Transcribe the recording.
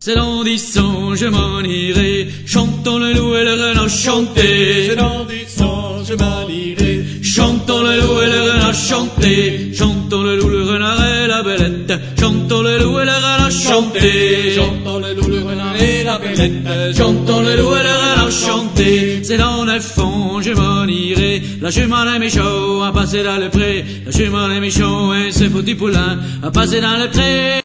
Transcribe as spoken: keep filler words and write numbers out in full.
C'est dans dix ans je m'en irai, chantons le loup et le renard chanter. C'est dans dix ans je m'en irai, chantons le loup et le renard chanter. Chantons le loup, le renard et la belette, chantons le loup et le renard chanter. Chantons le loup, le renard et la belette, chantons le loup et le renard chanter. C'est dans neuf ans je m'en irai, la jument est méchant à passer dans le pré. La jument est méchant et ses petits poulains à passer dans le pré.